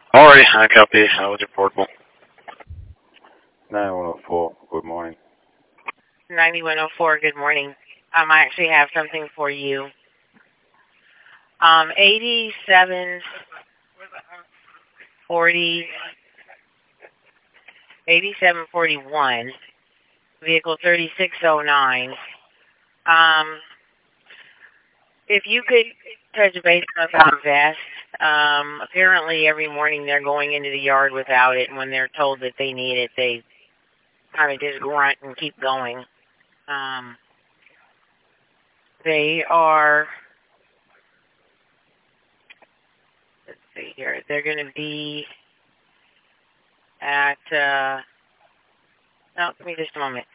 Alrighty, I copy. With your portable. 9104, good morning. 9104, good morning. I actually have something for you. 8741, vehicle 3609. If you could touch base about vest. Apparently every morning they're going into the yard without it, and when they're told that they need it, they kind of just grunt and keep going. They are, let's see here, they're going to be at, no, give me just a moment.